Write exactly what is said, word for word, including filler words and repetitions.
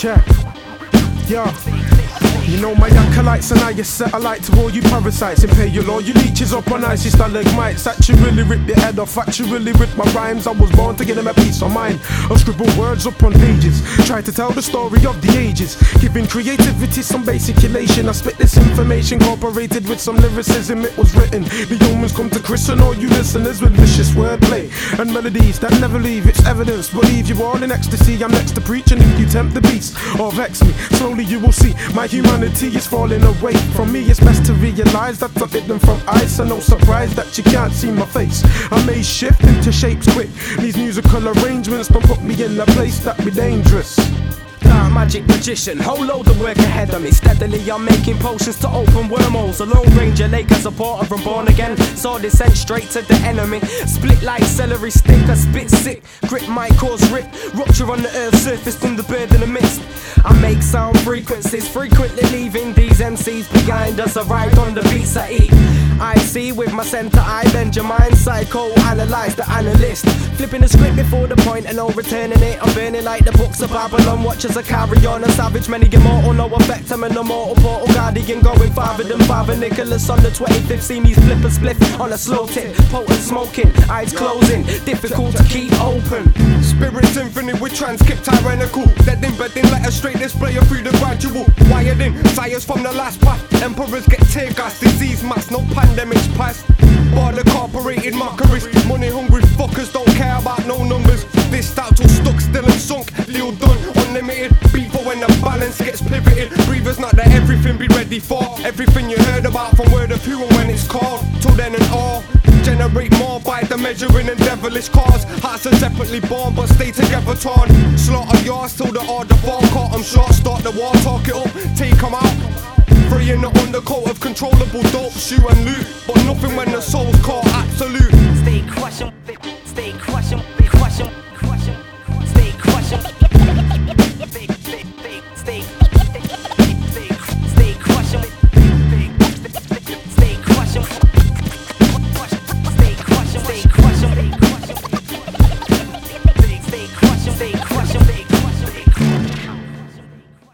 Check. Yeah. You know my acolytes and I your satellite to all you parasites. Impale all you leeches up on icy stalagmites. Actually rip your head off, actually rip my rhymes. I was born to give them a piece of mind. I'll scribble words up on pages, try to tell the story of the ages, giving creativity some basic elation. I spit this information incorporated with some lyricism. It was written, the humans come to christen all you listeners with vicious wordplay and melodies that never leave. It's evidence, believe you all in ecstasy. I'm next to preach, and if you tempt the beast or vex me, slowly you will see my humanity is falling away from me. It's best to realize that I'm hidden from eyes, so no surprise that you can't see my face. I may shift into shapes quick. These musical arrangements don't put me in a place that be dangerous. Dark magic magician, whole load of work ahead of me. Steadily I'm making potions to open wormholes. A lone ranger, Laker supporter from Born Again. Saw descent straight to the enemy. Split like celery stick, I spit sick. Grip might cause rip, rupture on the earth's surface from the bird in the mist. I make sound frequencies, frequently leaving these M Cs behind us. I ride on the beats I eat. I see with my center eye, bend your mind, psycho-analyze the analyst. Flipping the script before the point and no returning it. I'm burning like the books of Babylon. Watch as I carry on, a savage, many immortal, no effect. I'm an immortal portal guardian, going farther than Father Nicholas on the twenty-fifth. See me flip a spliff on a slow tip, potent smoking, eyes closing, difficult to keep open. Spirits infinite with transcript tyrannical, dead embedding like a straight displayer through the gradual. Wired in, sires from the last path. Emperors get tear gas, disease mass, no pandemics past. Bar the corporated mockeries, money hungry fuckers don't care about no numbers. This out till stuck, still and sunk, deal done, unlimited. Beat for when the balance gets pivoted. Breathers not that everything be ready for. Everything you heard about from word of who and when it's called. Till then and all, generate more by the measuring and devilish cause. Hearts are separately born but stay together torn. Slaughter yours till the order fall. Caught 'em short, start the war, talk it up, take 'em out. Free in the undercoat of controllable dope, shoot and loot, but nothing when the soul's caught absolute. Stay crushing.